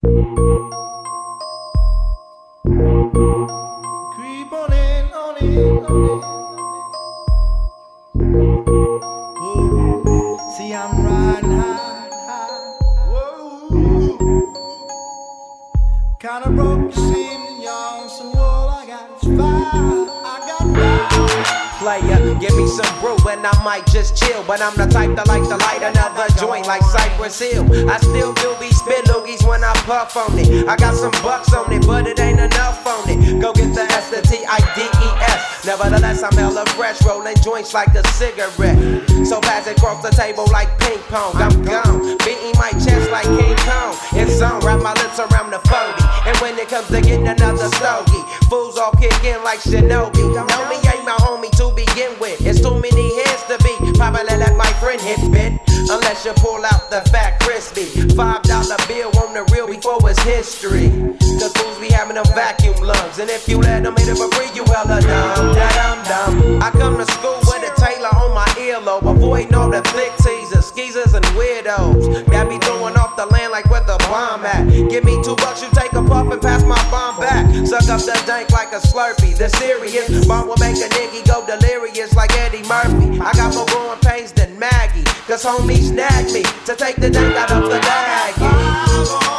Creep on in, on in, on in. Whoa. See, I'm riding high, high. Whoa. Kinda broke, you see me, y'all. So all I got is fire. I got fire. Player, give me some brew and I might just chill. But I'm the type that like to light another joint like Cypress Hill. I still do be spit loogies when I puff on it. I got some bucks on it, but it ain't enough on it. Go get the S-T-I-D-E-S. Nevertheless, I'm hella fresh, rolling joints like a cigarette. So pass it across the table like ping pong. I'm gone, beating my chest like King Kong. It's on, wrap my lips around the 40. And when it comes to getting another stogie, fools all kick in like Shinobi. Know me ain't my homie to begin with. It's too many heads to be. Probably let my friend hit bit. Unless you pull out the fat crispy $5 bill on the real before it's history. Cause fools be having them vacuum lungs. And if you let them hit it for free, you hella dumb, da-dum-dum. I come to school with a Taylor on my earlobe, avoiding all the thick teasers, skeezers and weirdos. Got me throwing off the land like where the bomb at. Give me $2, you take a puff and pass my bomb back. Suck up the dank like a Slurpee. The serious bomb will make a nigga go delirious like Eddie Murphy. I got more growing pains than Maggie, cause homies snagged me to take the dank out of the bag.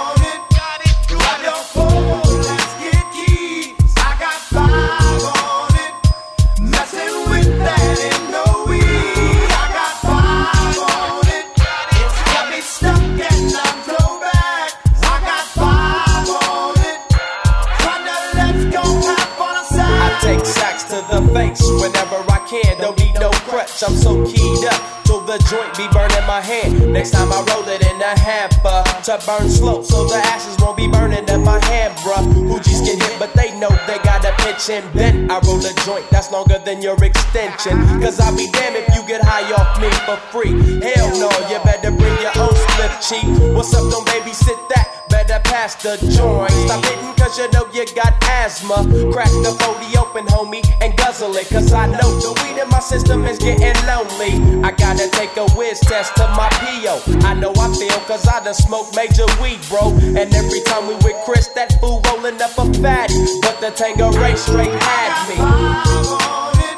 Whenever I can, don't need no crutch, I'm so keyed up till the joint be burning my hand. Next time I roll it in a hamper to burn slow, so the ashes won't be burning in my hand, bruh. Hoogies get hit, but they know they got a pitch and bent. I roll a joint that's longer than your extension, cause I'll be damned if you get high off me for free. Hell no, you better bring your own split cheek. What's up, don't babysit that? Better pass the joint. Stop hitting cause you know you got asthma. Crack the 40 open, homie, and guzzle it, cause I know the weed in my system is getting lonely. I gotta take a whiz test to my P.O. I know I feel cause I done smoked major weed, bro. And every time we with Chris, that fool rolling up a fatty. But the Tango Ray straight had me.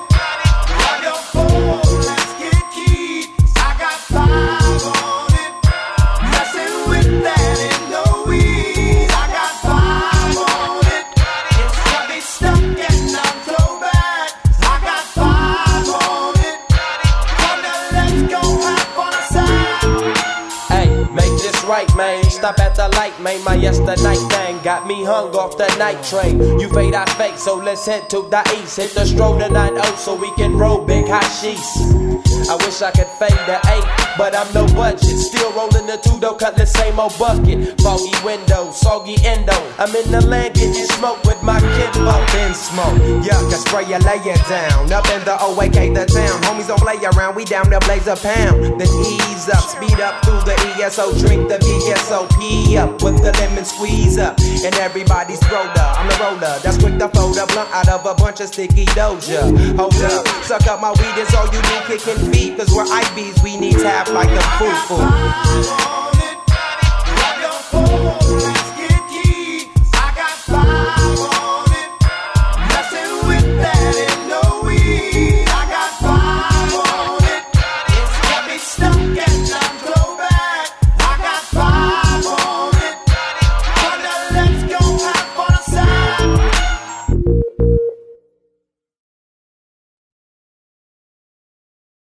Right, man, stop at the light, man. My yesterday thing got me hung off the night train. You fade, I fake, so let's head to the east. Hit the stroll to 9-0 so we can roll big hashish. I wish I could fade the 8, but I'm no budget. Still rolling the 2 though, cut the same old bucket. Foggy window, soggy endo. I'm in the land getting smoke with my kid. Up in smoke, yuck, I spray you, lay it down. Up in the OAK, the town. Homies don't play around, we down to blaze a pound. Then ease up, speed up through the ESO, drink the VSOP up with the lemon squeeze up. And everybody's roller, I'm the roller that's quick to fold a blunt out of a bunch of sticky doja. Hold up, suck up my weed, it's all you need, kicking feet. Cause we're IBs, we need tap like a foo-foo.